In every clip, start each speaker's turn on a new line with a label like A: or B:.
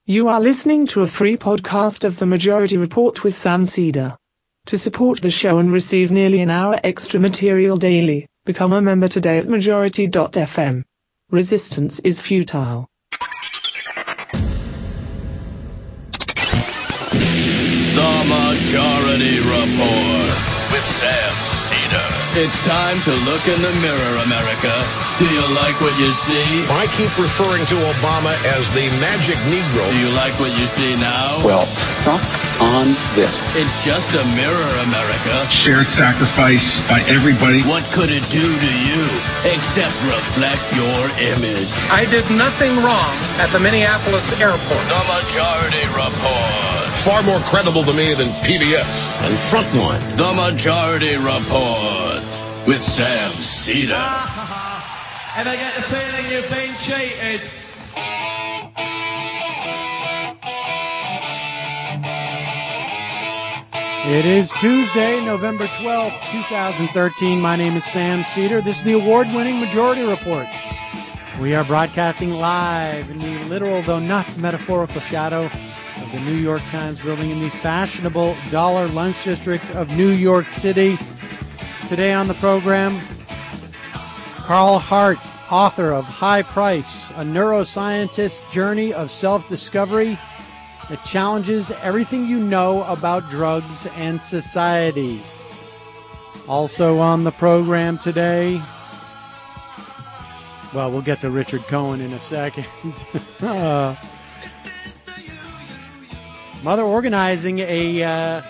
A: You are listening to a free podcast of The Majority Report with Sam Seder. To support the show and receive nearly an hour extra material daily, become a member today at majority.fm. Resistance is futile.
B: The Majority Report with Sam Seder. It's time to look in the mirror, America. Do you like what you see?
C: I keep referring to Obama as the magic Negro.
B: Do you like what you see now?
D: Well, suck on this.
B: It's just a mirror, America.
E: Shared sacrifice by everybody.
B: What could it do to you except reflect your image?
F: I did nothing wrong at the Minneapolis airport.
B: The Majority Report.
C: Far more credible to me than PBS and Frontline.
B: The Majority Report with Sam Seder.
G: And I get the feeling you've been cheated.
H: It is Tuesday, November 12th, 2013. My name is Sam Seder. This is the award-winning Majority Report. We are broadcasting live in the literal, though not metaphorical, shadow of the New York Times building in the fashionable Dollar Lunch District of New York City. Today on the program, Carl Hart, author of High Price, a neuroscientist's journey of self-discovery that challenges everything you know about drugs and society. Also on the program today, well, we'll get to Richard Cohen in a second. Mother organizing an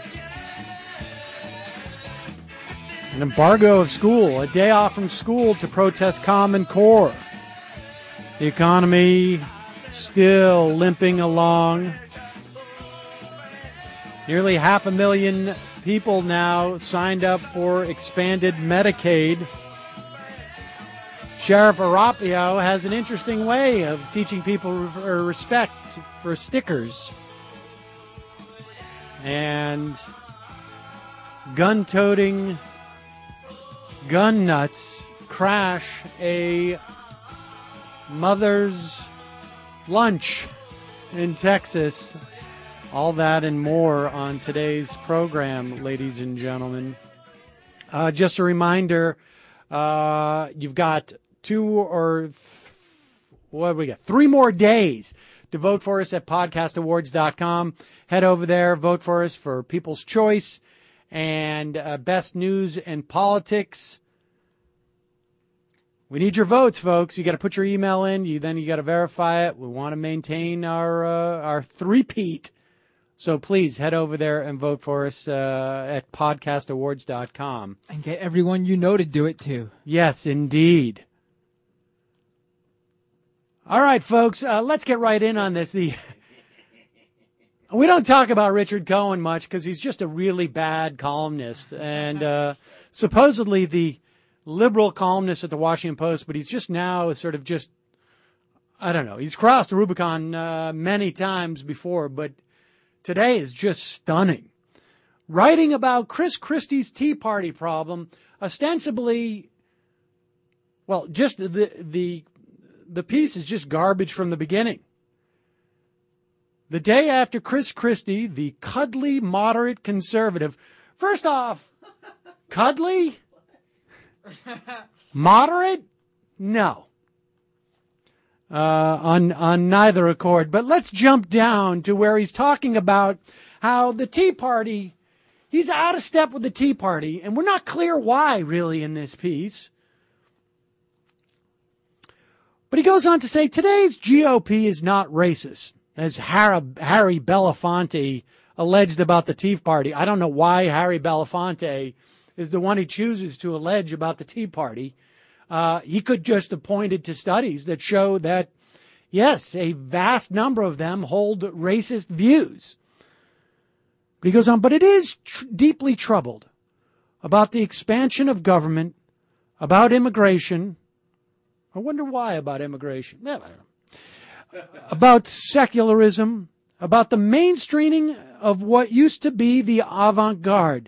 H: embargo of school, a day off from school to protest Common Core. The economy still limping along. Nearly 500,000 people now signed up for expanded Medicaid. Sheriff Arapio has an interesting way of teaching people respect for stickers. And gun-toting gun nuts crash a mother's lunch in Texas. All that and more on today's program, ladies and gentlemen. Just a reminder, you've got 3 more days to vote for us at podcastawards.com. Head over there, vote for us for People's Choice and Best News and Politics. We need your votes, folks. You got to put your email in. Then you got to verify it. We want to maintain our three-peat. So please head over there and vote for us at podcastawards.com.
I: And get everyone you know to do it too.
H: Yes, indeed. All right, folks, let's get right in on this. We don't talk about Richard Cohen much because he's just a really bad columnist and supposedly the liberal columnist at the Washington Post, but he's just now sort of just, I don't know. He's crossed the Rubicon many times before, but today is just stunning. Writing about Chris Christie's Tea Party problem, ostensibly, well, just the piece is just garbage from the beginning. The day after Chris Christie, the cuddly moderate conservative, first off, cuddly? Moderate? No. On neither accord. But let's jump down to where he's talking about how the Tea Party, he's out of step with the Tea Party, and we're not clear why, really, in this piece. But he goes on to say, today's GOP is not racist, as Harry Belafonte alleged about the Tea Party. I don't know why Harry Belafonte is the one he chooses to allege about the Tea Party. He could just have pointed to studies that show that, yes, a vast number of them hold racist views. But he goes on, but it is deeply troubled about the expansion of government, about immigration. I wonder why about immigration. I don't know. About secularism, about the mainstreaming of what used to be the avant-garde.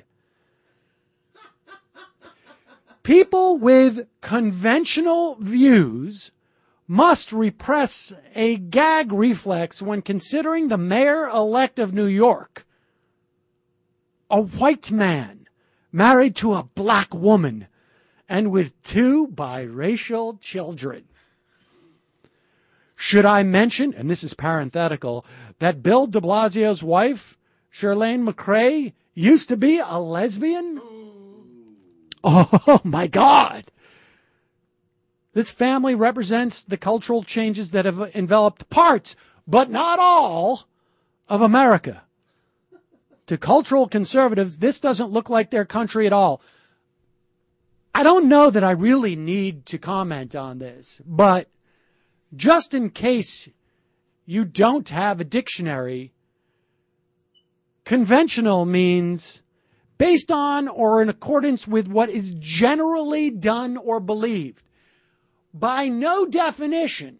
H: People with conventional views must repress a gag reflex when considering the mayor-elect of New York, a white man married to a black woman and with 2 biracial children. Should I mention, and this is parenthetical, that Bill de Blasio's wife, Chirlane McCray, used to be a lesbian? Oh, my God. This family represents the cultural changes that have enveloped parts, but not all, of America. To cultural conservatives, this doesn't look like their country at all. I don't know that I really need to comment on this, but just in case you don't have a dictionary, conventional means based on or in accordance with what is generally done or believed. By no definition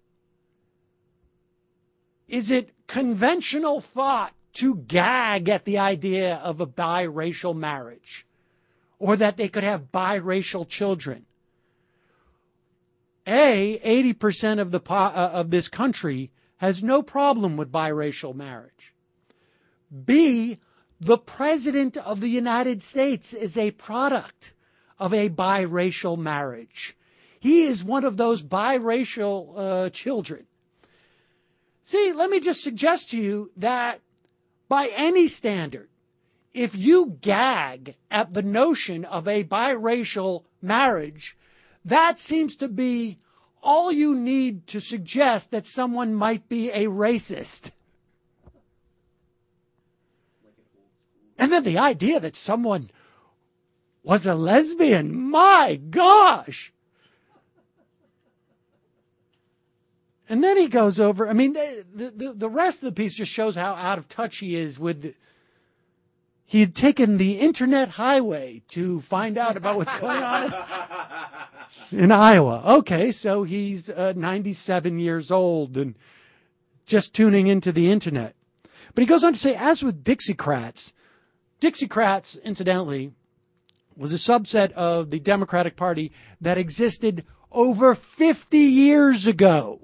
H: is it conventional thought to gag at the idea of a biracial marriage or that they could have biracial children. 80% of this country has no problem with biracial marriage. B, the President of the United States is a product of a biracial marriage. He is one of those biracial children. See, let me just suggest to you that by any standard, if you gag at the notion of a biracial marriage, that seems to be all you need to suggest that someone might be a racist. And then the idea that someone was a lesbian, my gosh! And then he goes over, I mean, the rest of the piece just shows how out of touch he is with, he had taken the internet highway to find out about what's going on in Iowa. Okay, so he's 97 years old and just tuning into the internet. But he goes on to say, as with Dixiecrats, incidentally, was a subset of the Democratic Party that existed over 50 years ago.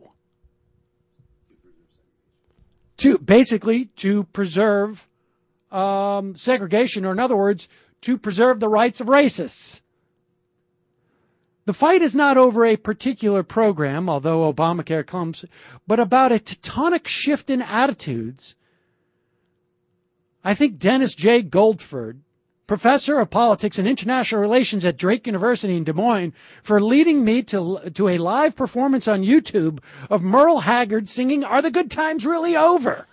H: To preserve segregation, or in other words, to preserve the rights of racists. The fight is not over a particular program, although Obamacare comes, but about a tectonic shift in attitudes. I think Dennis J. Goldford, professor of politics and international relations at Drake University in Des Moines, for leading me to a live performance on YouTube of Merle Haggard singing "Are the Good Times Really Over?"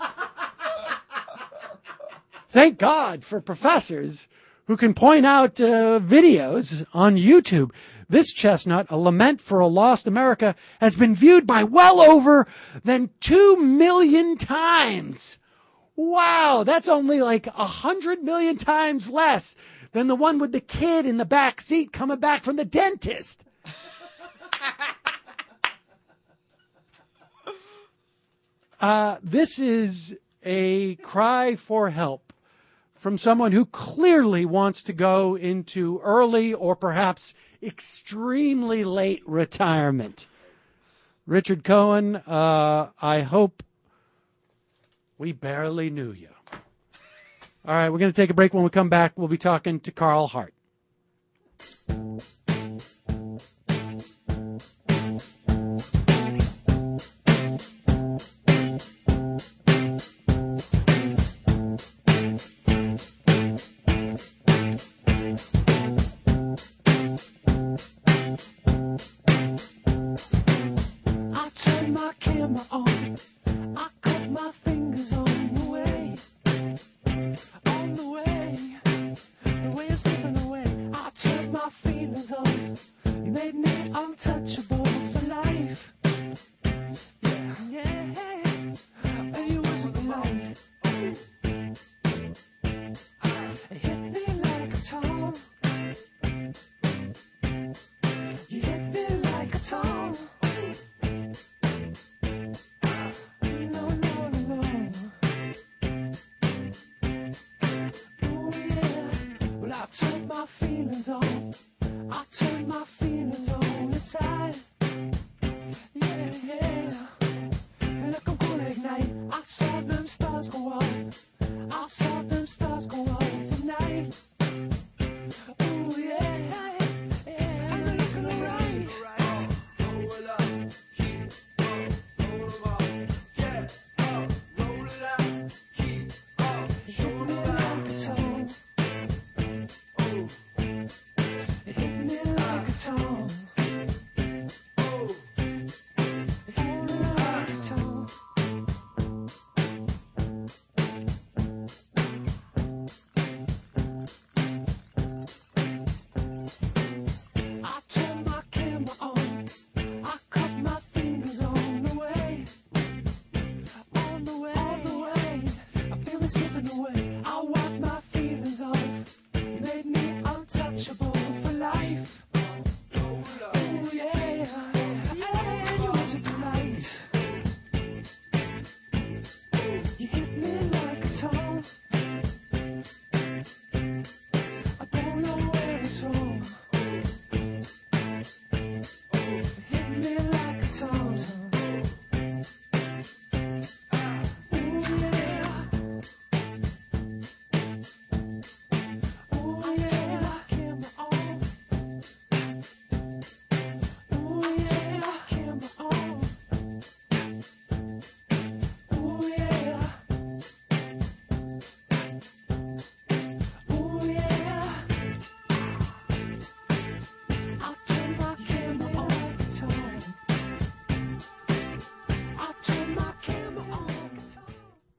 H: Thank God for professors who can point out videos on YouTube. This chestnut, A Lament for a Lost America, has been viewed by well over than 2 million times. Wow, that's only like 100 million times less than the one with the kid in the back seat coming back from the dentist. This is a cry for help from someone who clearly wants to go into early or perhaps extremely late retirement. Richard Cohen, I hope we barely knew you. All right, we're going to take a break. When we come back, we'll be talking to Carl Hart.
J: I turn my camera on. I cut my fingers on the way of slipping away. I turn my feelings on.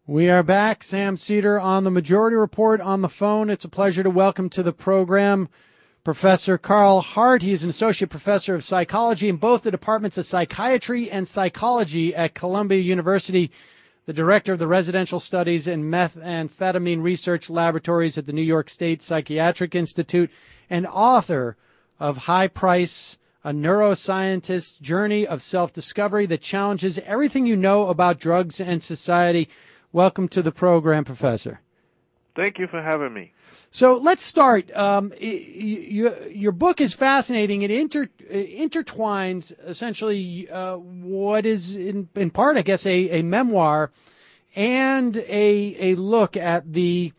H: We are back. Sam Seder on the Majority Report on the phone. It's a pleasure to welcome to the program Professor Carl Hart. He is an associate professor of psychology in both the departments of psychiatry and psychology at Columbia University, the director of the residential studies and methamphetamine research laboratories at the New York State Psychiatric Institute, and author of High Price, a neuroscientist's journey of self-discovery that challenges everything you know about drugs and society. Welcome to the program, Professor.
K: Thank you for having me.
H: So let's start. Your book is fascinating. It intertwines essentially what is in part, I guess, a memoir and a look at the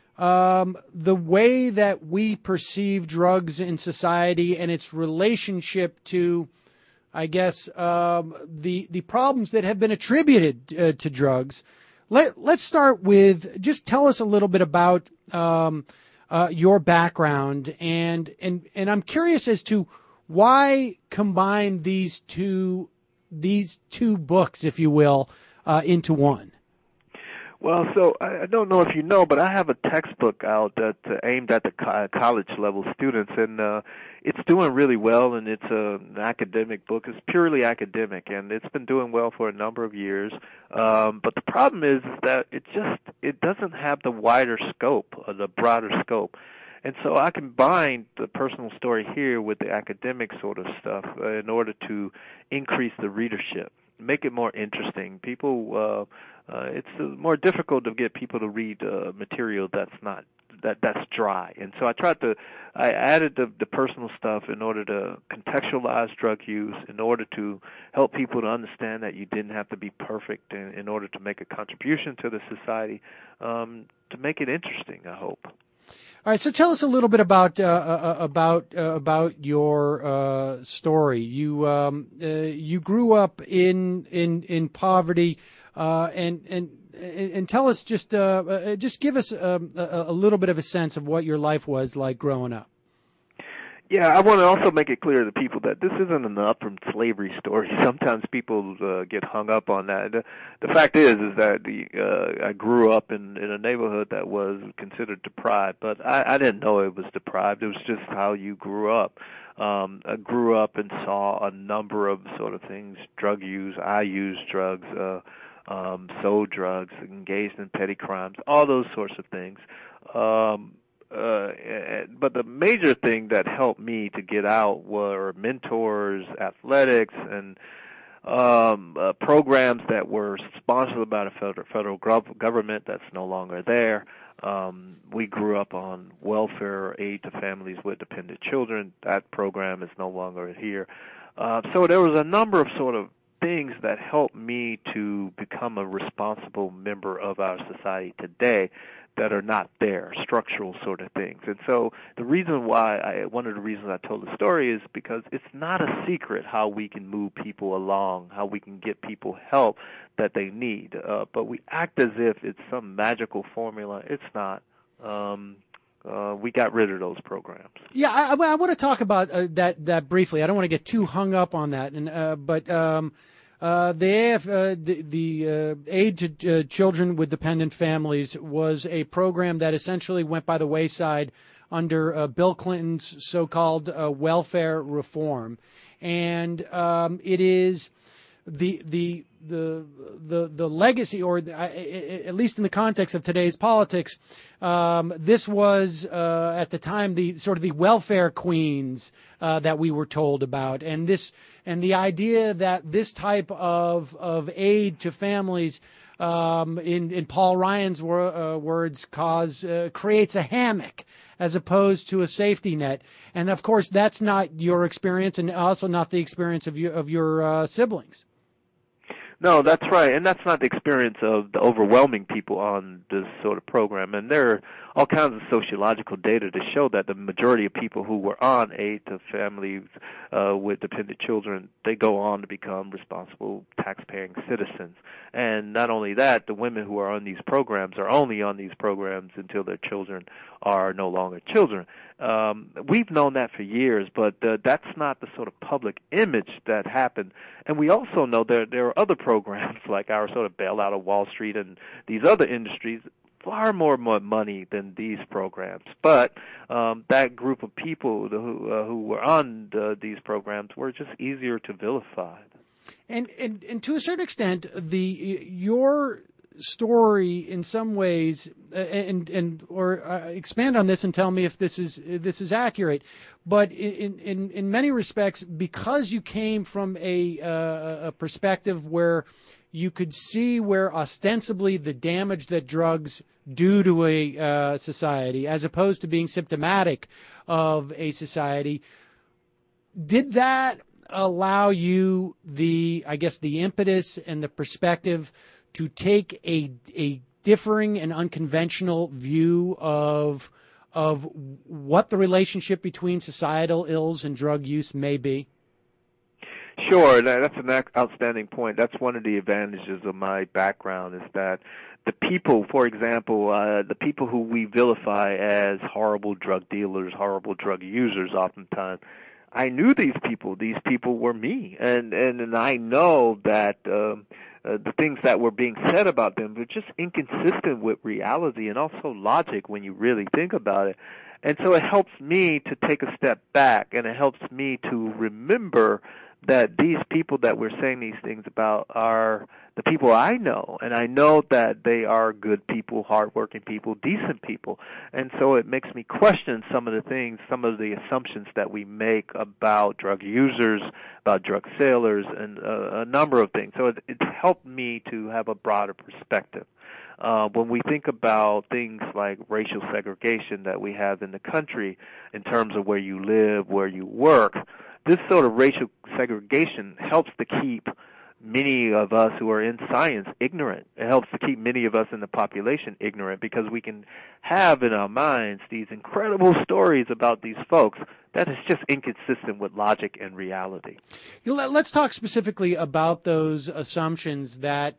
H: way that we perceive drugs in society and its relationship to, I guess, the problems that have been attributed to drugs. Let's start with just tell us a little bit about your background, and I'm curious as to why combine these two books, if you will, into one.
K: Well, so I don't know if you know, but I have a textbook out that's aimed at the college level students, and it's doing really well, and it's an academic book. It's purely academic, and it's been doing well for a number of years. But the problem is that it doesn't have the wider scope, or the broader scope. And so I combined the personal story here with the academic sort of stuff in order to increase the readership, make it more interesting. People, it's more difficult to get people to read material that's dry. And so I added the personal stuff in order to contextualize drug use, in order to help people to understand that you didn't have to be perfect in order to make a contribution to the society, to make it interesting, I hope.
H: All right, so tell us a little bit about your story. You grew up in poverty, and tell us just give us a little bit of a sense of what your life was like growing up.
K: Yeah, I want to also make it clear to people that this isn't an up from slavery story. Sometimes people get hung up on that. The fact is that I grew up in a neighborhood that was considered deprived, but I didn't know it was deprived. It was just how you grew up. I grew up and saw a number of sort of things: drug use. I used drugs, sold drugs, engaged in petty crimes, all those sorts of things. But the major thing that helped me to get out were mentors, athletics, and programs that were sponsored by the federal government that's no longer there. We grew up on welfare aid to families with dependent children. That program is no longer here. So there was a number of sort of things that helped me to become a responsible member of our society today that are not there, structural sort of things. And so one of the reasons I told the story is because it's not a secret how we can move people along, how we can get people help that they need. But we act as if it's some magical formula. It's not. We got rid of those programs.
H: Yeah, I want to talk about that briefly. I don't want to get too hung up on that, but the Aid to Children with Dependent Families was a program that essentially went by the wayside under Bill Clinton's so-called welfare reform, and it is the legacy, or at least in the context of today's politics, this was at the time the sort of the welfare queens that we were told about, and the idea that this type of aid to families, in Paul Ryan's words, creates a hammock as opposed to a safety net. And of course, that's not your experience, and also not the experience of your siblings.
K: No, that's right, and that's not the experience of the overwhelming people on this sort of program. And there are all kinds of sociological data to show that the majority of people who were on aid to families with dependent children, they go on to become responsible tax-paying citizens. And not only that, the women who are on these programs are only on these programs until their children are no longer children. We've known that for years, but that's not the sort of public image that happened. And we also know there are other programs like our sort of bailout of Wall Street and these other industries far more money than these programs. But that group of people who were on these programs were just easier to vilify.
H: And to a certain extent, your story in some ways, or expand on this and tell me if this is accurate. But in many respects, because you came from a perspective where you could see where ostensibly the damage that drugs do to a society, as opposed to being symptomatic of a society, did that allow you the impetus and the perspective to take a differing and unconventional view of what the relationship between societal ills and drug use may be?
K: Sure, that's an outstanding point. That's one of the advantages of my background, is that the people, for example, the people who we vilify as horrible drug dealers, horrible drug users oftentimes, I knew these people. These people were me. And I know that the things that were being said about them were just inconsistent with reality and also logic when you really think about it. And so it helps me to take a step back, and it helps me to remember that these people that we're saying these things about are the people I know, and I know that they are good people, hardworking people, decent people. And so it makes me question some of the things, some of the assumptions that we make about drug users, about drug sailors, and a number of things. So it's helped me to have a broader perspective. When we think about things like racial segregation that we have in the country in terms of where you live, where you work, this sort of racial segregation helps to keep many of us who are in science ignorant. It helps to keep many of us in the population ignorant, because we can have in our minds these incredible stories about these folks that is just inconsistent with logic and reality.
H: Let's talk specifically about those assumptions that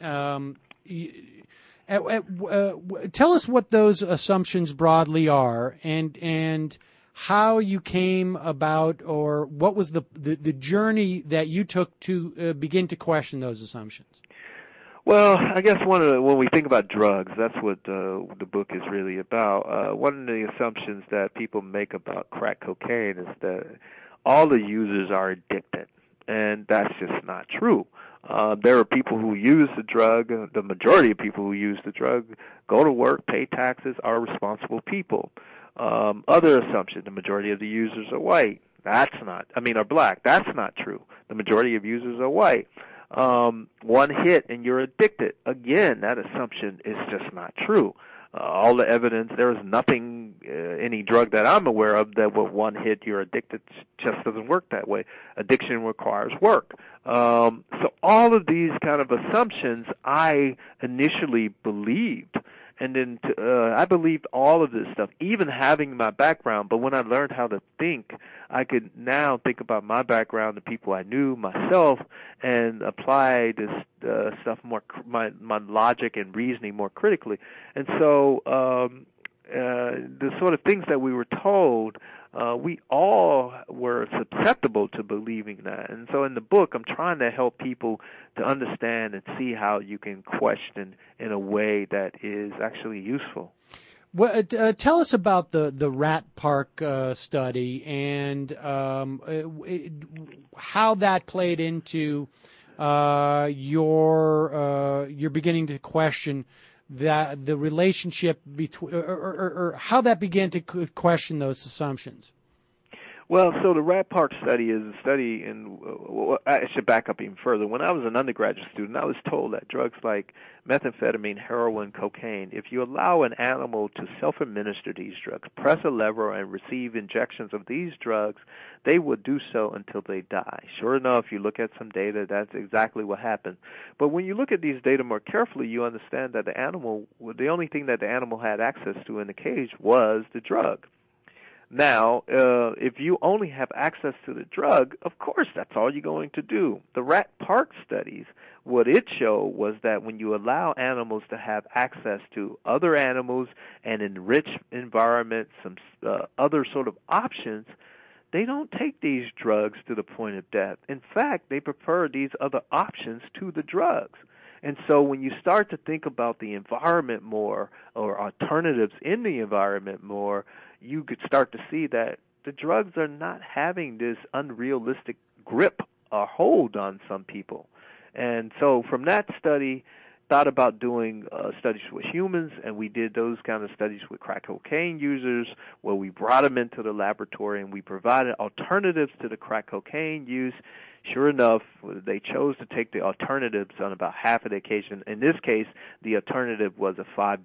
H: tell us what those assumptions broadly are, and how you came about, or what was the journey that you took to begin to question those assumptions.
K: Well, I guess when we think about drugs, that's what the book is really about. One of the assumptions that people make about crack cocaine is that all the users are addicted, and that's just not true. There are people who use the drug. The majority of people who use the drug go to work, pay taxes, are responsible people. Other assumption, the majority of the users are white. Are black. That's not true. The majority of users are white. One hit and you're addicted. Again, that assumption is just not true. All the evidence, there is nothing, any drug that I'm aware of, that with one hit you're addicted, just doesn't work that way. Addiction requires work. So all of these kind of assumptions I initially believed. And then I believed all of this stuff, even having my background. But when I learned how to think, I could now think about my background, the people I knew, myself, and apply this stuff more, my logic and reasoning more critically. And so the sort of things that we were told, we all were susceptible to believing that. And so in the book, I'm trying to help people to understand and see how you can question in a way that is actually useful.
H: Well, tell us about the Rat Park study and how that played into your beginning to question that the relationship between, or how that began to question those assumptions.
K: Well, so the Rat Park study is a study in, I should back up even further. When I was an undergraduate student, I was told that drugs like methamphetamine, heroin, cocaine, if you allow an animal to self-administer these drugs, press a lever and receive injections of these drugs, they will do so until they die. Sure enough, you look at some data, that's exactly what happened. But when you look at these data more carefully, you understand that the only thing that the animal had access to in the cage was the drug. Now, if you only have access to the drug, of course, that's all you're going to do. The Rat Park studies, what it showed was that when you allow animals to have access to other animals and enriched environments, some other sort of options, they don't take these drugs to the point of death. In fact, they prefer these other options to the drugs. And so when you start to think about the environment more, or alternatives in the environment more, you could start to see that the drugs are not having this unrealistic grip or hold on some people. And so from that study, thought about doing studies with humans, and we did those kind of studies with crack cocaine users, where we brought them into the laboratory and we provided alternatives to the crack cocaine use. Sure enough, they chose to take the alternatives on about half of the occasion. In this case, the alternative was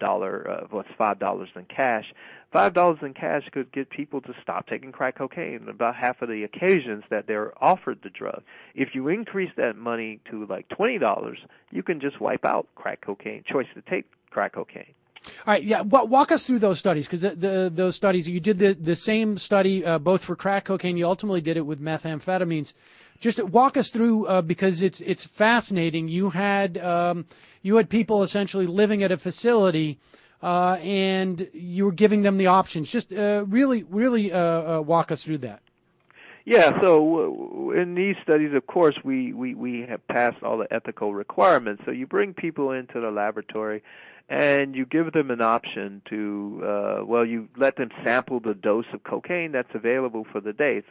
K: $5 in cash. $5 in cash could get people to stop taking crack cocaine on about half of the occasions that they're offered the drug. If you increase that money to like $20, you can just wipe out crack cocaine, choice to take crack cocaine.
H: All right, yeah. Walk us through those studies, because those studies, you did the same study both for crack cocaine. You ultimately did it with methamphetamines. Just walk us through, because it's fascinating. You had people essentially living at a facility, and you were giving them the options. Just really walk us through that.
K: Yeah, so in these studies, of course, we have passed all the ethical requirements. So you bring people into the laboratory, and you give them an option to, you let them sample the dose of cocaine that's available for the day.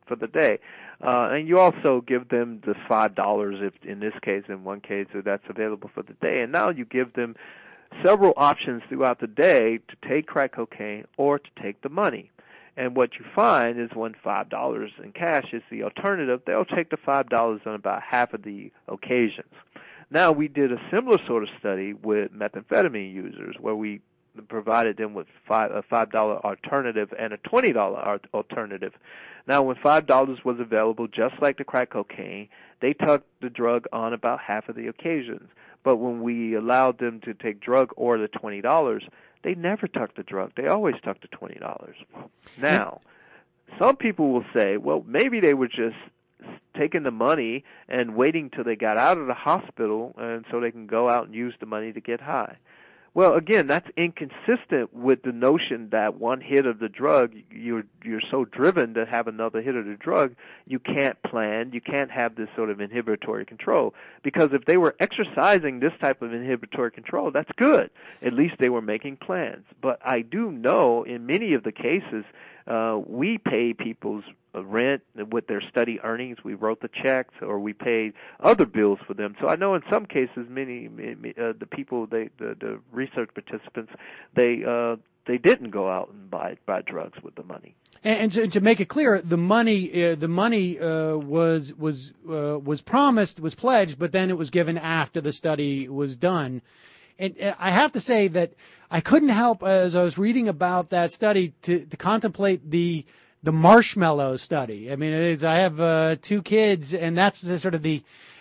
K: And you also give them the $5, if in this case, in one case, that's available for the day. And now you give them several options throughout the day to take crack cocaine or to take the money. And what you find is when $5 in cash is the alternative, they'll take the $5 on about half of the occasions. Now, we did a similar sort of study with methamphetamine users, where we provided them with a $5 alternative and a $20 alternative. Now, when $5 was available, just like the crack cocaine, they took the drug on about half of the occasions. But when we allowed them to take drug or the $20, they never took the drug. They always took the $20. Now, some people will say, well, maybe they were just taking the money and waiting till they got out of the hospital and so they can go out and use the money to get high. Well, again, that's inconsistent with the notion that one hit of the drug, you're so driven to have another hit of the drug, you can't plan, you can't have this sort of inhibitory control. Because if they were exercising this type of inhibitory control, that's good. At least they were making plans. But I do know in many of the cases, we pay people's rent with their study earnings. We wrote the checks, or we paid other bills for them. So I know in some cases, many the people, the research participants, they didn't go out and buy drugs with the money.
H: And to make it clear, the money was promised, was pledged, but then it was given after the study was done. And I have to say that I couldn't help, as I was reading about that study, to contemplate the marshmallow study. I mean, I have 2 kids, and that's the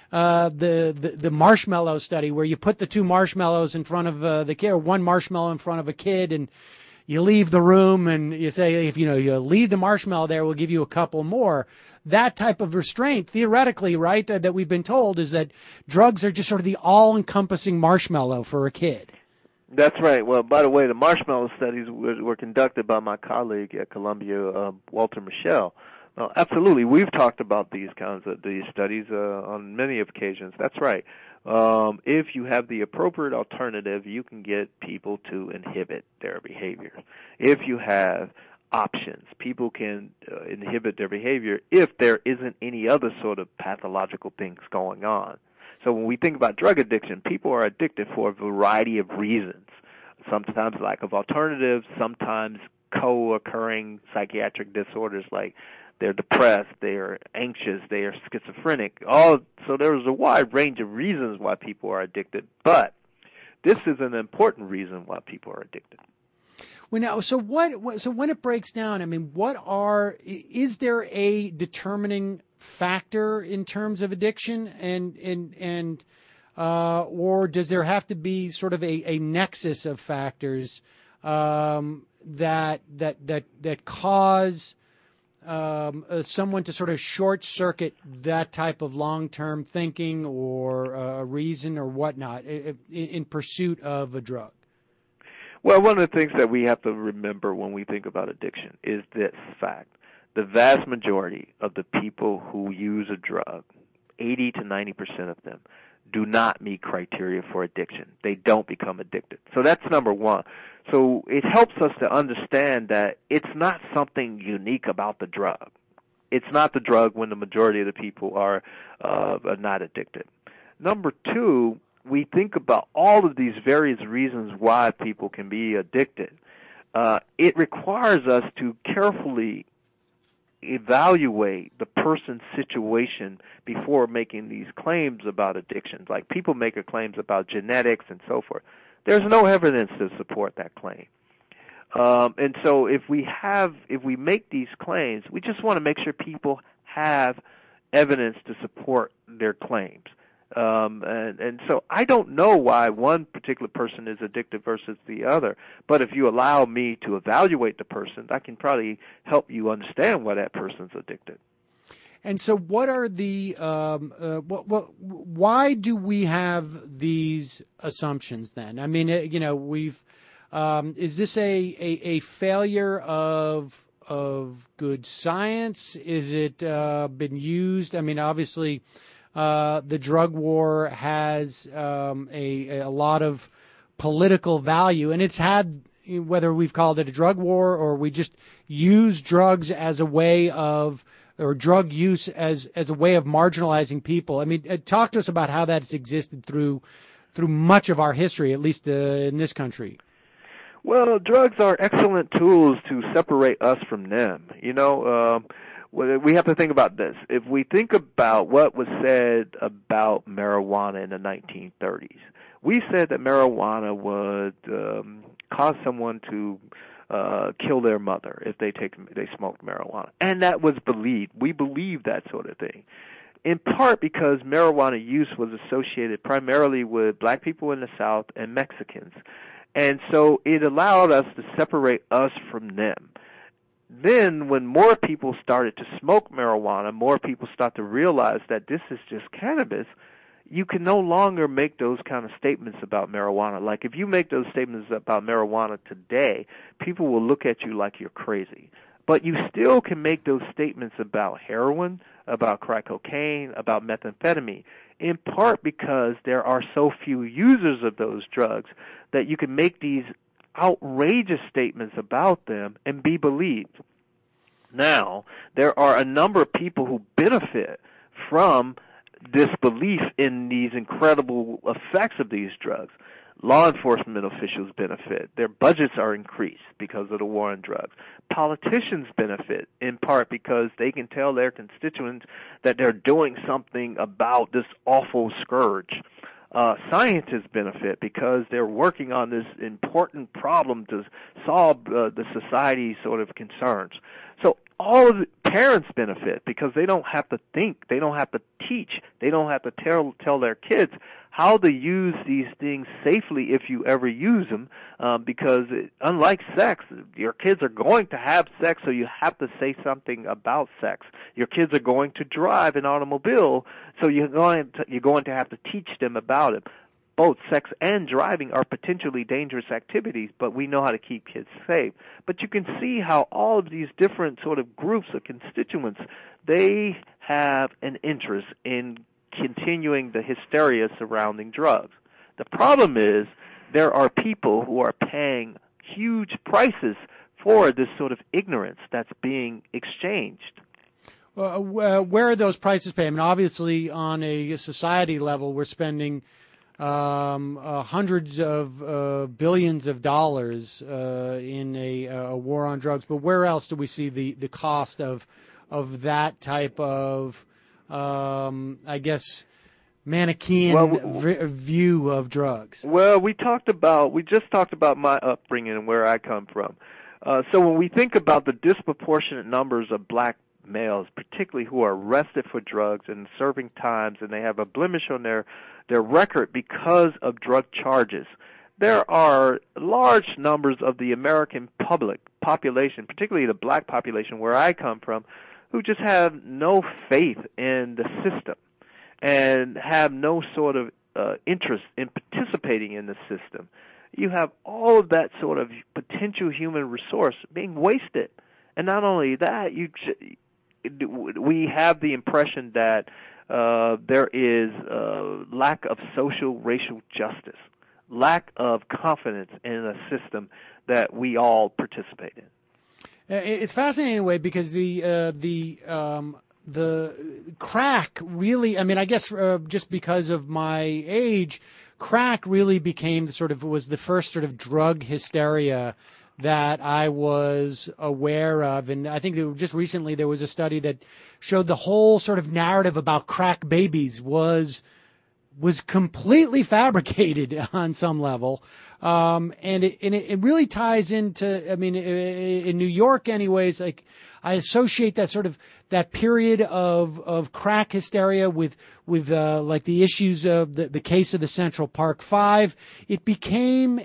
H: marshmallow study, where you put the 2 marshmallows in front of the kid, or 1 marshmallow in front of a kid, and you leave the room, and you say, if you leave the marshmallow there, we'll give you a couple more. That type of restraint, theoretically, right, that we've been told, is that drugs are just sort of the all-encompassing marshmallow for a kid.
K: That's right. Well, by the way, the marshmallow studies were conducted by my colleague at Columbia, Walter Mischel. Absolutely. We've talked about these kinds of these studies on many occasions. That's right. If you have the appropriate alternative, you can get people to inhibit their behavior. If you have options, people can inhibit their behavior if there isn't any other sort of pathological things going on. So when we think about drug addiction, people are addicted for a variety of reasons. Sometimes lack of alternatives, sometimes co-occurring psychiatric disorders like they're depressed, they're anxious, they are schizophrenic. So there's a wide range of reasons why people are addicted, but this is an important reason why people are addicted.
H: Well, now, so when it breaks down, I mean, is there a determining factor in terms of addiction, and or does there have to be sort of a nexus of factors that cause someone to sort of short circuit that type of long-term thinking or a reason or whatnot in pursuit of a drug? Well,
K: one of the things that we have to remember when we think about addiction is this fact, the vast majority of the people who use a drug, 80 to 90% of them, do not meet criteria for addiction. They don't become addicted. So that's number one. So it helps us to understand that it's not something unique about the drug. It's not the drug when the majority of the people are not addicted. Number two, we think about all of these various reasons why people can be addicted. It requires us to carefully evaluate the person's situation before making these claims about addictions. Like people make claims about genetics and so forth. There's no evidence to support that claim. And so if we make these claims, we just want to make sure people have evidence to support their claims. And so I don't know why one particular person is addicted versus the other, but if you allow me to evaluate the person, I can probably help you understand why that person's addicted.
H: And so what are the why do we have these assumptions then? I mean, we've is this a failure of good science? Is it been used? I mean, obviously the drug war has a lot of political value, and it's had, whether we've called it a drug war or we just use drugs as a way of, or drug use as a way of marginalizing people. I mean, talk to us about how that's existed through much of our history, at least in this country.
K: Well, drugs are excellent tools to separate us from them. We have to think about this. If we think about what was said about marijuana in the 1930s, we said that marijuana would cause someone to kill their mother if they smoked marijuana, and that was believed. We believed that sort of thing, in part because marijuana use was associated primarily with black people in the South and Mexicans, and so it allowed us to separate us from them. Then when more people started to smoke marijuana, more people start to realize that this is just cannabis, you can no longer make those kind of statements about marijuana. Like if you make those statements about marijuana today, people will look at you like you're crazy. But you still can make those statements about heroin, about crack cocaine, about methamphetamine, in part because there are so few users of those drugs that you can make these outrageous statements about them and be believed. Now, there are a number of people who benefit from this belief in these incredible effects of these drugs. Law enforcement officials benefit. Their budgets are increased because of the war on drugs. Politicians benefit in part because they can tell their constituents that they're doing something about this awful scourge. Scientists benefit because they're working on this important problem to solve the society's sort of concerns. So all of the parents benefit because they don't have to think, they don't have to teach, they don't have to tell their kids how to use these things safely if you ever use them, because unlike sex, your kids are going to have sex, so you have to say something about sex. Your kids are going to drive an automobile, so you're going to have to teach them about it. Both sex and driving are potentially dangerous activities, but we know how to keep kids safe. But you can see how all of these different sort of groups of constituents, they have an interest in continuing the hysteria surrounding drugs. The problem is there are people who are paying huge prices for this sort of ignorance that's being exchanged.
H: Where are those prices paid? I mean, obviously, on a society level, we're spending hundreds of billions of dollars in a war on drugs. But where else do we see the cost of that type of, I guess, Manichaean view of drugs?
K: Well, we just talked about my upbringing and where I come from. So when we think about the disproportionate numbers of black males, particularly who are arrested for drugs and serving times, and they have a blemish on their record because of drug charges, there are large numbers of the American population, particularly the black population where I come from, who just have no faith in the system and have no sort of interest in participating in the system. You have all of that sort of potential human resource being wasted. And not only that, we have the impression that there is lack of social racial justice, lack of confidence in a system that we all participate in.
H: It's fascinating anyway because the crack really, I mean, I guess just because of my age, crack really became was the first sort of drug hysteria that I was aware of. And I think just recently there was a study that showed the whole sort of narrative about crack babies was completely fabricated on some level. And it really ties into, I mean, in New York anyways, like I associate that period of crack hysteria with like the issues of the case of the Central Park Five. It became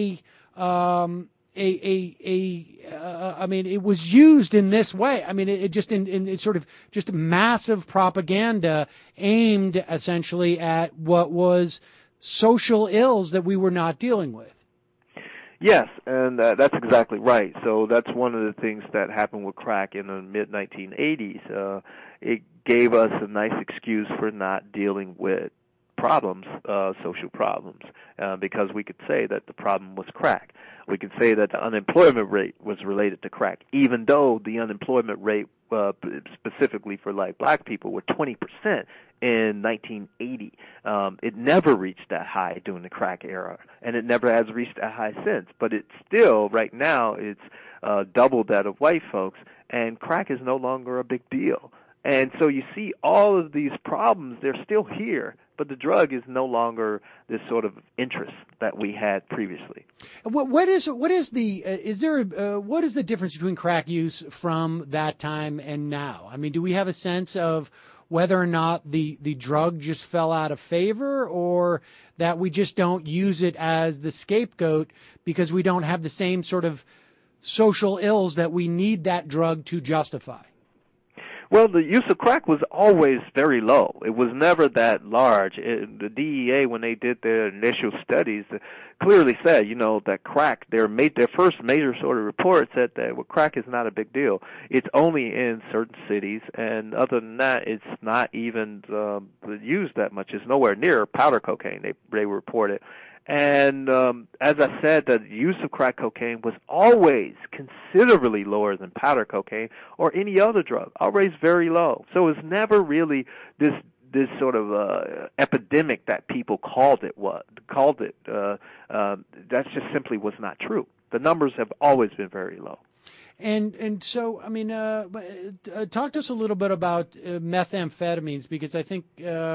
H: I mean, it was used in this way. I mean, it just in sort of just massive propaganda aimed essentially at what was social ills that we were not dealing with.
K: Yes, and that's exactly right. So that's one of the things that happened with crack in the mid-1980s. It gave us a nice excuse for not dealing with problems, social problems, because we could say that the problem was crack. We could say that the unemployment rate was related to crack, even though the unemployment rate specifically for like black people were 20% in 1980. It never reached that high during the crack era, and it never has reached that high since. But it's still, right now, it's double that of white folks, and crack is no longer a big deal. And so you see all of these problems, they're still here, but the drug is no longer this sort of interest that we had previously.
H: What is the difference between crack use from that time and now? I mean, do we have a sense of whether or not the drug just fell out of favor, or that we just don't use it as the scapegoat because we don't have the same sort of social ills that we need that drug to justify?
K: Well, the use of crack was always very low. It was never that large. The DEA, when they did their initial studies, clearly said, that crack, their first major sort of report said that crack is not a big deal. It's only in certain cities, and other than that, it's not even used that much. It's nowhere near powder cocaine, they reported. And as I said, the use of crack cocaine was always considerably lower than powder cocaine or any other drug, always very low. So it was never really this sort of epidemic that people called it. That just simply was not true. The numbers have always been very low.
H: And so, I mean, talk to us a little bit about methamphetamines, because I think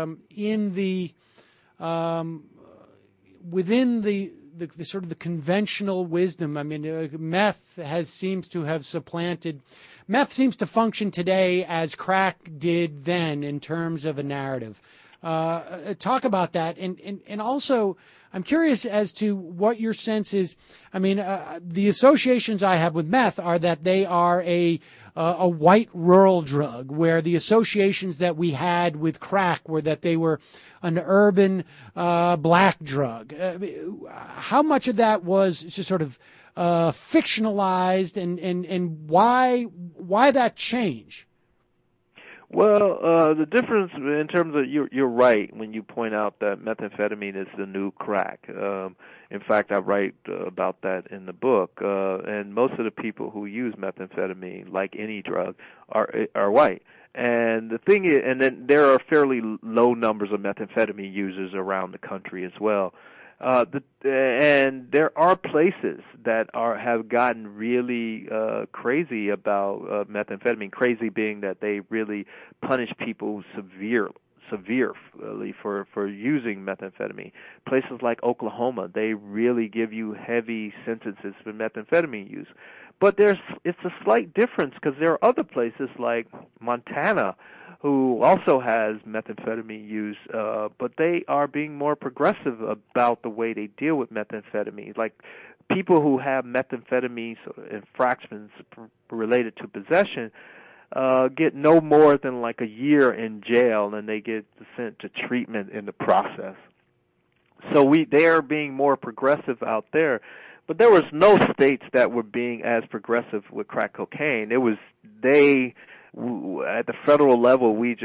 H: within the sort of the conventional wisdom, I mean, meth seems to function today as crack did then in terms of a narrative. Talk about that, and also I'm curious as to what your sense is. I mean, the associations I have with meth are that they are a white rural drug, where the associations that we had with crack were that they were an urban black drug. How much of that was just sort of fictionalized, and why that change?
K: Well, the difference in terms of you're right when you point out that methamphetamine is the new crack. In fact, I write about that in the book. And most of the people who use methamphetamine, like any drug, are white. And the thing is, and then there are fairly low numbers of methamphetamine users around the country as well. And there are places that have gotten really crazy about methamphetamine. Crazy being that they really punish people severely for using methamphetamine. Places like Oklahoma, they really give you heavy sentences for methamphetamine use. But it's a slight difference, because there are other places like Montana who also has methamphetamine use, but they are being more progressive about the way they deal with methamphetamine. Like people who have methamphetamine infractions related to possession get no more than like a year in jail, and they get sent to treatment in the process. So they are being more progressive out there. But there was no states that were being as progressive with crack cocaine. It was at the federal level, we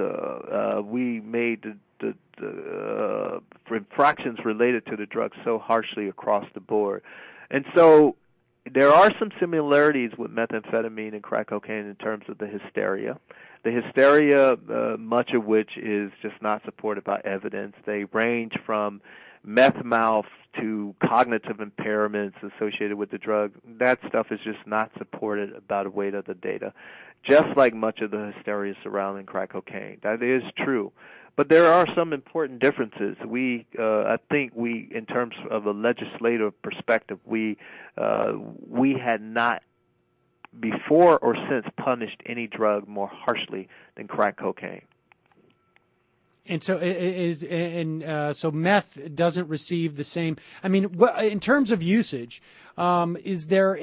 K: made the infractions related to the drug so harshly across the board. And so there are some similarities with methamphetamine and crack cocaine in terms of the hysteria. The hysteria, much of which is just not supported by evidence. They range from meth mouth to cognitive impairments associated with the drug. That stuff is just not supported by the weight of the data, just like much of the hysteria surrounding crack cocaine. That is true. But there are some important differences. I think in terms of a legislative perspective, we had not before or since punished any drug more harshly than crack cocaine.
H: And so so meth doesn't receive the same. I mean, in terms of usage, is there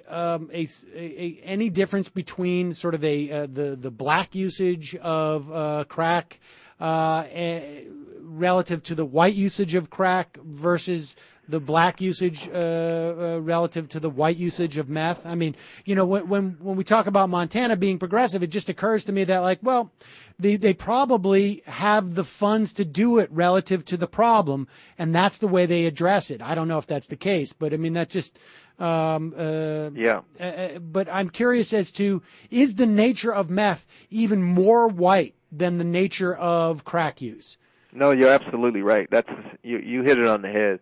H: any difference between sort of the black usage of crack relative to the white usage of crack versus the black usage relative to the white usage of meth? I mean, when we talk about Montana being progressive, it just occurs to me that, like, well, they probably have the funds to do it relative to the problem, and that's the way they address it. I don't know if that's the case, but I mean, that just yeah. But I'm curious as to, is the nature of meth even more white than the nature of crack use?
K: No, you're absolutely right. You hit it on the head.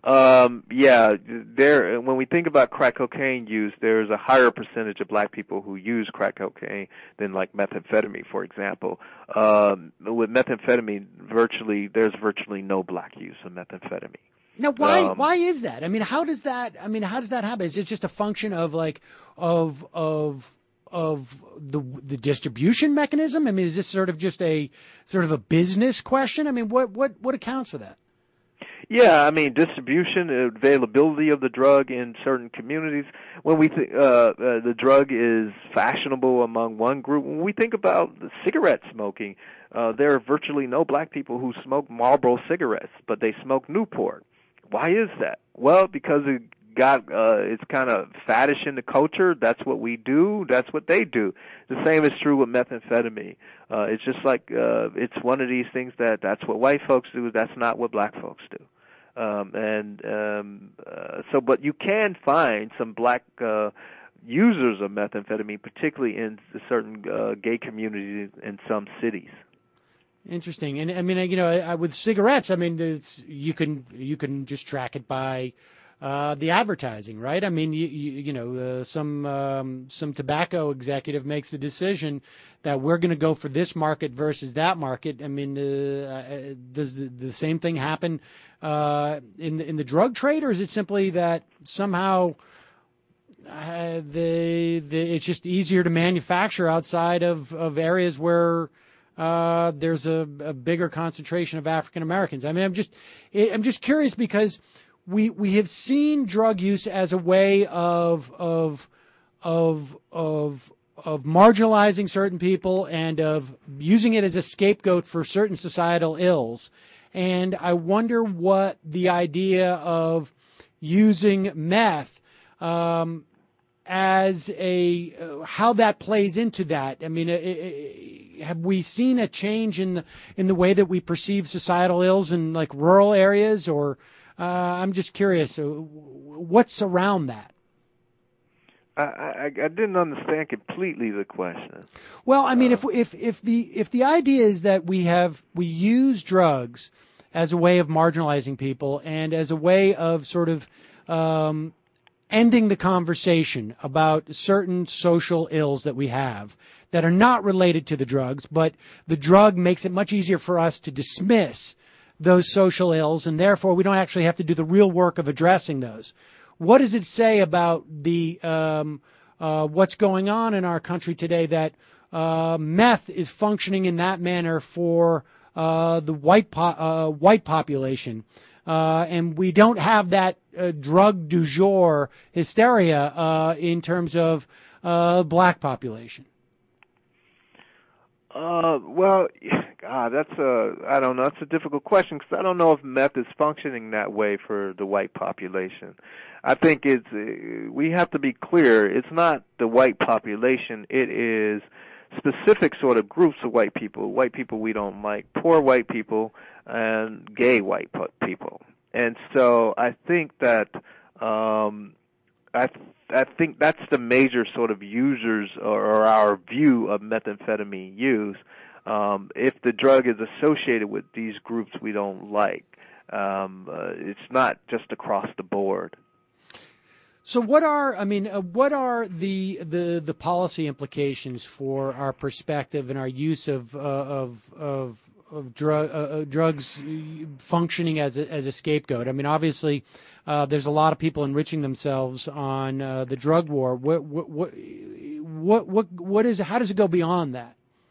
K: When we think about crack cocaine use, there's a higher percentage of black people who use crack cocaine than like methamphetamine, for example. With methamphetamine, there's virtually no black use of methamphetamine.
H: Now, why is that? I mean, how does that happen? Is it just a function of the distribution mechanism? I mean, is this sort of a business question? I mean, what accounts for that?
K: Yeah, I mean, distribution, availability of the drug in certain communities. When we think the drug is fashionable among one group, when we think about cigarette smoking, there are virtually no black people who smoke Marlboro cigarettes, but they smoke Newport. Why is that? Well, because it's kind of faddish in the culture. That's what we do. That's what they do. The same is true with methamphetamine. It's just like it's one of these things that's what white folks do. That's not what black folks do. But you can find some black users of methamphetamine, particularly in certain gay communities in some cities.
H: Interesting. And I mean, with cigarettes, I mean, you can just track it by the advertising, right? I mean, some tobacco executive makes a decision that we're going to go for this market versus that market. I mean, does the same thing happen in the drug trade, or is it simply that somehow it's just easier to manufacture outside of areas where there's a bigger concentration of African Americans? I mean, I'm just curious because we have seen drug use as a way of marginalizing certain people and of using it as a scapegoat for certain societal ills. And I wonder what the idea of using meth as how that plays into that. I mean, have we seen a change in the way that we perceive societal ills in like rural areas, or I'm just curious, what's around that?
K: I didn't understand completely the question.
H: Well, I mean, if the idea is that we use drugs as a way of marginalizing people and as a way of sort of ending the conversation about certain social ills that we have that are not related to the drugs, but the drug makes it much easier for us to dismiss those social ills, and therefore we don't actually have to do the real work of addressing those. What does it say about the what's going on in our country today that meth is functioning in that manner for the white population, and we don't have that drug du jour hysteria in terms of black population?
K: Well, God, I don't know. That's a difficult question because I don't know if meth is functioning that way for the white population. I think we have to be clear. It's not the white population. It is specific sort of groups of white people we don't like, poor white people, and gay white people. And so I think that I think that's the major sort of users or our view of methamphetamine use. If the drug is associated with these groups we don't like, it's not just across the board.
H: So what are the policy implications for our perspective and our use of drugs functioning as a scapegoat? I mean, obviously, there's a lot of people enriching themselves on the drug war. What is? How does it go beyond that?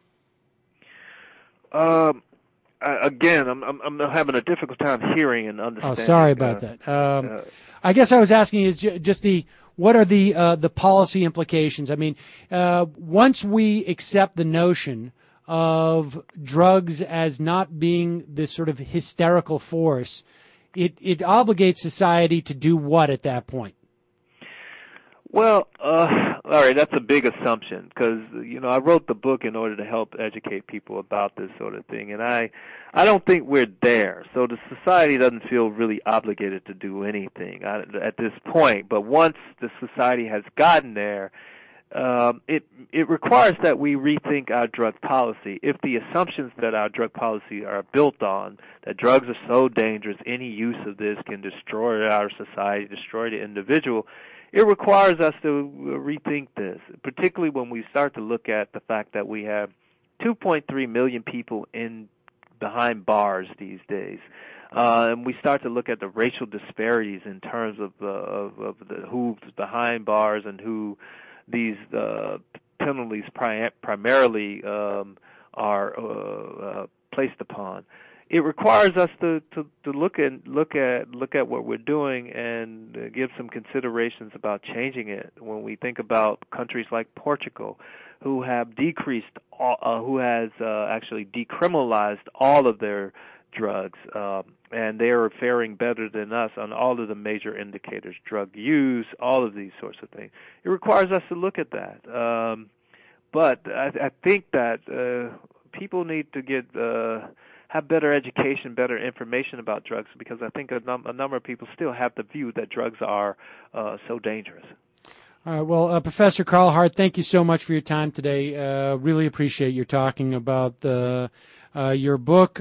K: Again, I'm having a difficult time hearing and understanding.
H: Oh, sorry about that. I guess I was asking is just what are the policy implications? I mean, once we accept the notion of drugs as not being this sort of hysterical force, it obligates society to do what at that point?
K: Well, all right, that's a big assumption because, I wrote the book in order to help educate people about this sort of thing, and I don't think we're there. So the society doesn't feel really obligated to do anything at this point. But once the society has gotten there, it requires that we rethink our drug policy. If the assumptions that our drug policy are built on, that drugs are so dangerous, any use of this can destroy our society, destroy the individual, it requires us to rethink this, particularly when we start to look at the fact that we have 2.3 million people behind bars these days. And we start to look at the racial disparities in terms of who's behind bars and who these penalties primarily are placed upon. It requires us to look at what we're doing and give some considerations about changing it. When we think about countries like Portugal, who have who has actually decriminalized all of their drugs, and they are faring better than us on all of the major indicators, drug use, all of these sorts of things. It requires us to look at that. But I think that people need to have better education, better information about drugs, because I think a number of people still have the view that drugs are so dangerous.
H: All right. Well, Professor Carl Hart, thank you so much for your time today. Really appreciate your talking about your book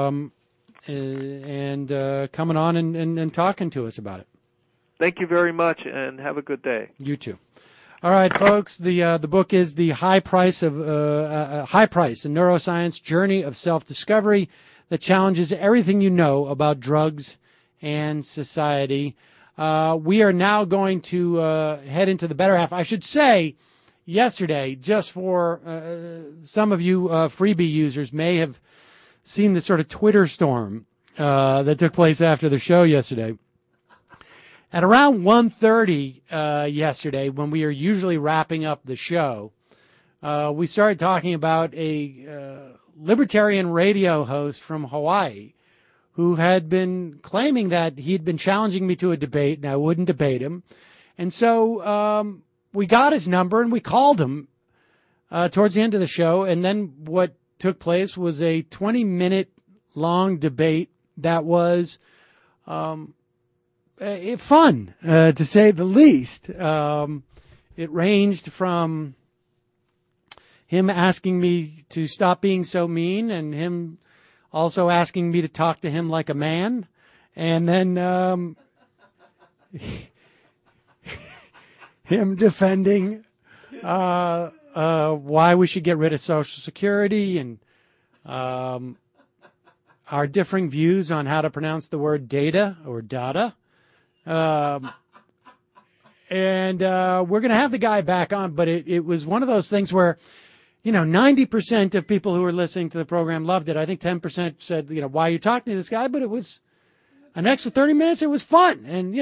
H: and coming on and talking to us about it.
K: Thank you very much, and have a good day.
H: You too. All right, folks. The book is The High Price, a Neuroscience Journey of Self-Discovery that challenges everything you know about drugs and society. We are now going to head into the better half. I should say, yesterday, just for some of you freebie users may have seen the sort of Twitter storm that took place after the show yesterday. At around 1:30 yesterday, when we are usually wrapping up the show, we started talking about a libertarian radio host from Hawaii who had been claiming that he'd been challenging me to a debate and I wouldn't debate him. And so we got his number and we called him towards the end of the show. And then what took place was a 20-minute long debate that was fun, to say the least. It ranged from him asking me to stop being so mean and him also asking me to talk to him like a man. And then him defending why we should get rid of Social Security and our differing views on how to pronounce the word data or data. And we're going to have the guy back on, but it was one of those things where, 90% of people who were listening to the program loved it. I think 10% said, why are you talking to this guy? But it was an extra 30 minutes. It was fun. And,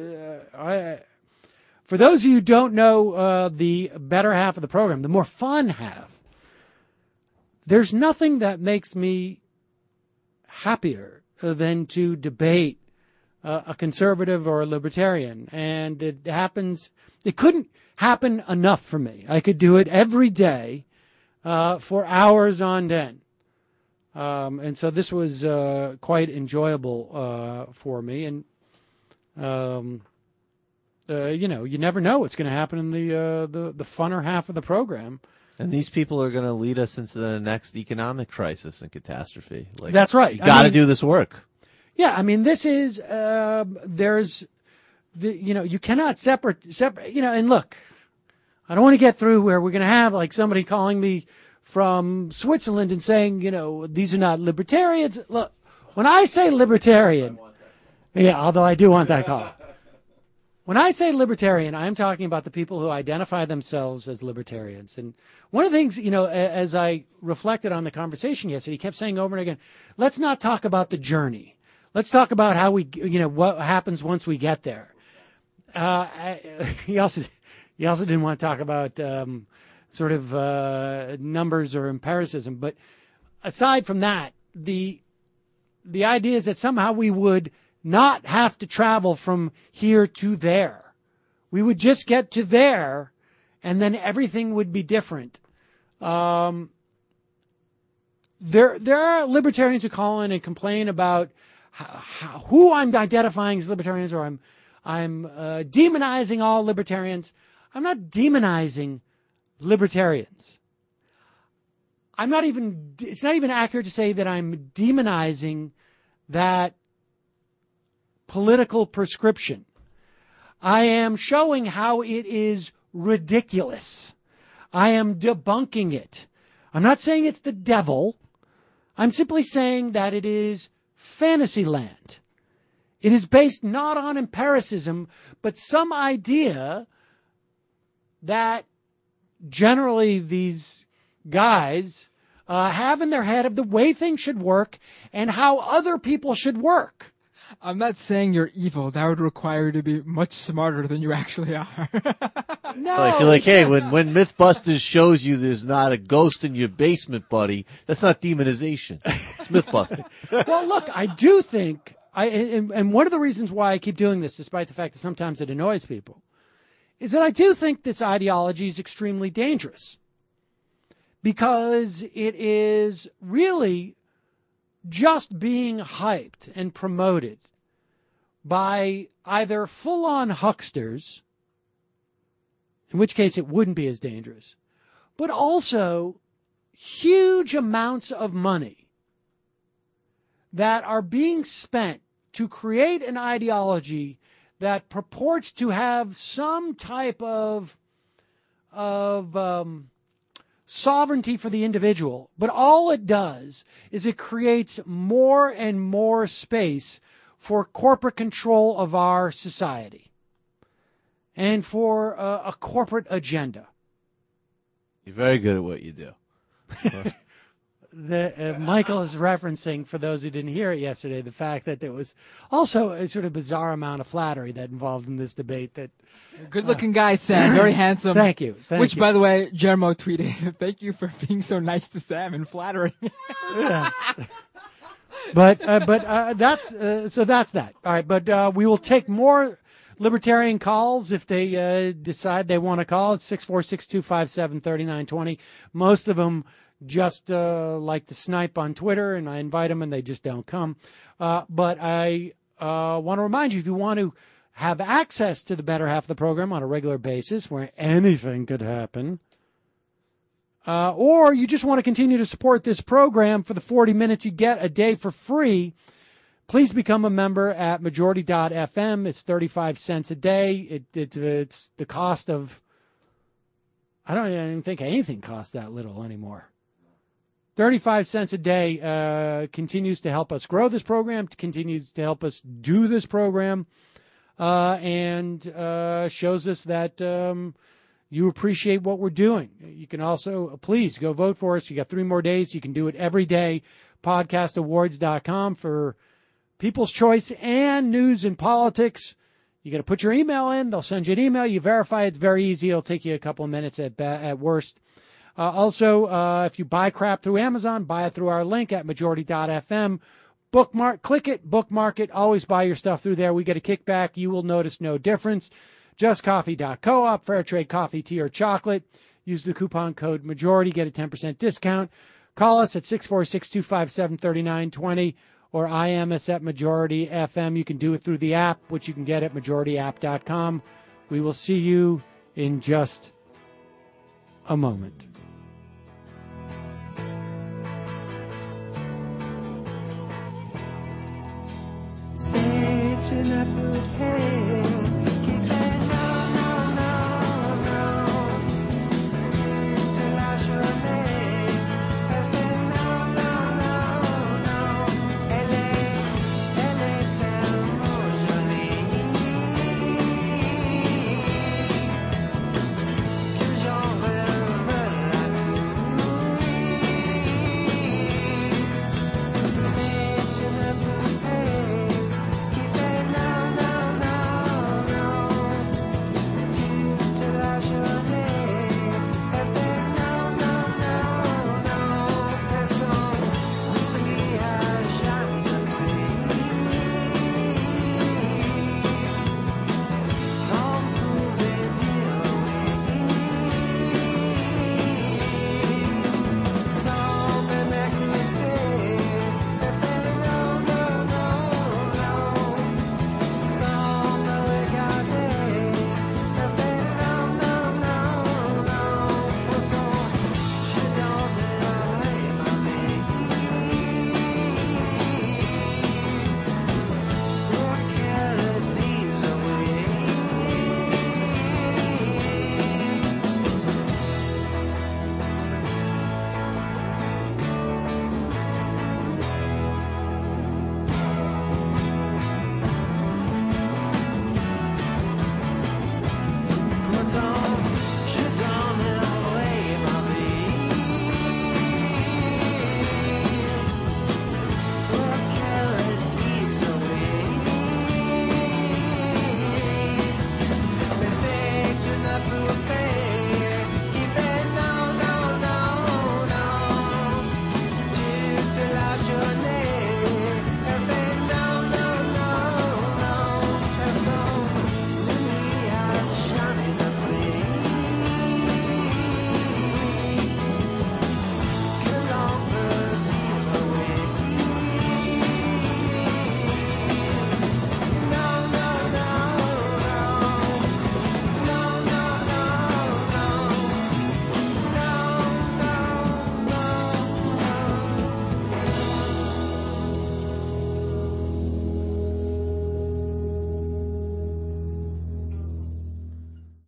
H: for those of you who don't know the better half of the program, the more fun half, there's nothing that makes me happier than to debate a conservative or a libertarian. And it couldn't happen enough for me. I could do it every day for hours on end. And so this was quite enjoyable for me. And, you never know what's going to happen in the funner half of the program.
L: And these people are going to lead us into the next economic crisis and catastrophe.
H: That's right.
L: You got to do this work.
H: Yeah, I mean, this is you cannot separate. And look, I don't want to get through where we're going to have like somebody calling me from Switzerland and saying, these are not libertarians. Look, when I say libertarian, although I do want that call. When I say libertarian, I'm talking about the people who identify themselves as libertarians. And one of the things, as I reflected on the conversation yesterday, he kept saying over and again, let's not talk about the journey. Let's talk about how we, what happens once we get there. He also didn't want to talk about numbers or empiricism. But aside from that, the idea is that somehow we would not have to travel from here to there. We would just get to there, and then everything would be different. There are libertarians who call in and complain about who I'm identifying as libertarians, or I'm demonizing all libertarians. I'm not demonizing libertarians. It's not even accurate to say that I'm demonizing that political prescription. I am showing how it is ridiculous. I am debunking it. I'm not saying it's the devil. I'm simply saying that it is fantasy land. It is based not on empiricism, but some idea that generally these guys have in their head of the way things should work and how other people should work.
I: I'm not saying you're evil. That would require you to be much smarter than you actually are.
H: No.
L: You're like, hey, when Mythbusters shows you there's not a ghost in your basement, buddy, that's not demonization. It's myth-busting.
H: Well, look, I do think, and one of the reasons why I keep doing this, despite the fact that sometimes it annoys people, is that I do think this ideology is extremely dangerous. Because it is really just being hyped and promoted by either full-on hucksters, in which case it wouldn't be as dangerous, but also huge amounts of money that are being spent to create an ideology that purports to have some type of sovereignty for the individual, but all it does is it creates more and more space for corporate control of our society and for a corporate agenda.
L: You're very good at what you do.
H: Michael is referencing, for those who didn't hear it yesterday, the fact that there was also a sort of bizarre amount of flattery that involved in this debate. That
I: good-looking guy, Sam. Very handsome.
H: Thank you.
I: Which, by the way, Jermo tweeted, "Thank you for being so nice to Sam and flattering."
H: Yes. But that's so that's that. All right, but we will take more libertarian calls if they decide they want to call. It's 646-257-3920. Most of them just like to snipe on Twitter, and I invite them, and they just don't come. But I want to remind you, if you want to have access to the better half of the program on a regular basis, where anything could happen, or you just want to continue to support this program for the 40 minutes you get a day for free, please become a member at majority.fm. It's 35 cents a day. It's the cost of, I don't even think anything costs that little anymore. 35 cents a day continues to help us grow this program, continues to help us do this program, and shows us that you appreciate what we're doing. You can also, please go vote for us. You got 3 more days. You can do it every day. Podcastawards.com for People's Choice and news and politics. You got to put your email in. They'll send you an email. You verify. It's very easy. It'll take you a couple of minutes at worst. Also, if you buy crap through Amazon, buy it through our link at majority.fm. Click it, bookmark it. Always buy your stuff through there. We get a kickback. You will notice no difference. JustCoffee.coop, fair trade coffee, tea, or chocolate. Use the coupon code majority, get a 10% discount. Call us at 646-257-3920 or IM us at Majority FM. You can do it through the app, which you can get at majorityapp.com. We will see you in just a moment.